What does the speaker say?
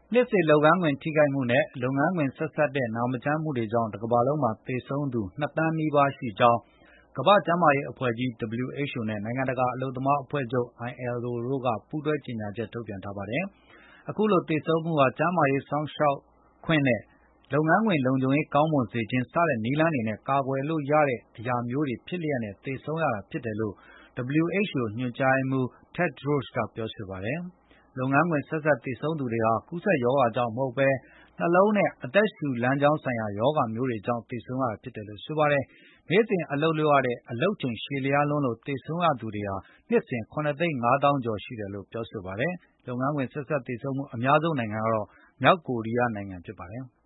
နှစ်စဉ်လုပ်ငန်းခွင်ထိခိုက်မှုနဲ့လုပ်ငန်းခွင်ဆက်စပ်တဲ့နာမကျန်းမှုတွေကြောင့်တကမ္ဘာလုံးမှာသေဆုံးသူ2 သန်းနီးပါးရှိကြောင်းကမ္ဘာ့ကျန်းမာရေးအဖွဲ့ကြီး WHO နဲ့နိုင်ငံတကာအလုပ်သမားအဖွဲ့ချုပ် ILO တို့ကပူးတွဲကြေညာချက်ထုတ်ပြန်ထားပါတယ်။ အခုလိုသေဆုံးမှုဟာကျန်းမာရေးစောင့်ရှောက်ခွင့်နဲ့လုပ်ငန်းခွင်လုံခြုံရေးကောင်းမွန်စေခြင်းစတဲ့နည်းလမ်းတွေနဲ့ကာကွယ်လို့ရတဲ့အရာမျိုးတွေဖြစ်လျက်နဲ့သေဆုံးရတာဖြစ်တယ်လို့ WHO ညွှန်ကြားရေးမှူး Tedros ကပြောဆိုပါတယ်။ လုပ်ငန်းခွင်ဆက်စပ်သေဆုံးသူတွေဟာကူးစက်ရောဂါကြောင့်မဟုတ်ဘဲနှလုံးနဲ့အသက်ရှူလမ်းကြောင်းဆိုင်ရာရောဂါမျိုးတွေကြောင့်သေဆုံးရတာဖြစ်တယ်လို့ဆိုပါတယ်။ နေ့စဉ်အလုပ်လုပ်ရတဲ့အလုပ်ချိန်ရှည်လျားလွန်းလို့သေဆုံးရသူတွေဟာနှစ်စဉ် ၇ သိန်း ၅ သောင်းကျော်ရှိတယ်လို့ပြောဆိုပါတယ်။ လုပ်ငန်းခွင်ဆက်စပ်သေဆုံးမှုအများဆုံးနိုင်ငံကတော့မြောက်ကိုရီးယားနိုင်ငံဖြစ်ပါတယ်။